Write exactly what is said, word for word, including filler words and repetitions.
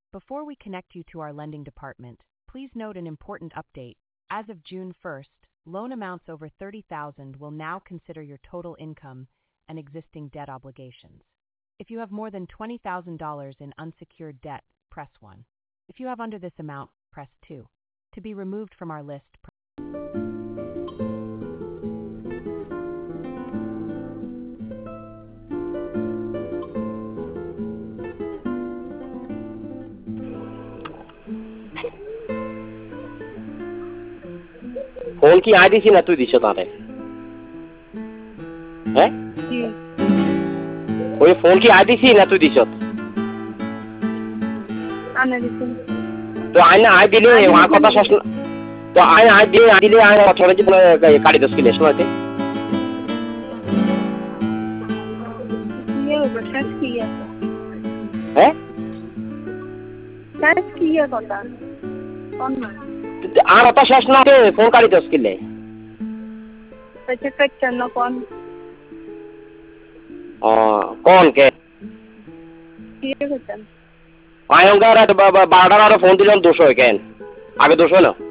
Before we connect you to our lending department, please note an important update. As of June first, loan amounts over thirty thousand dollars will now consider your total income and existing debt obligations. If you have more than twenty thousand dollars in unsecured debt, press one. If you have under this amount, press two. To be removed from our list, press phone key आदि सी ना तू दिशा तारे हैं कोई phone key आदि सी ना तू दिशा तो आयना आय दिले वहाँ कथा शासन तो आय आय दिले आय दिले आय थोड़ा जी पुनः काली दस की लेशन होते ये बस किया हैं बस किया कथा कौन ना आर अता शासन होते फोन काली दस की ले अच्छा कच्चा ना कौन हाँ कौन के ये कच्चा आयोंगा रात बारह बारह फोन दिलों दो सौ है क्या आगे दो सौ ना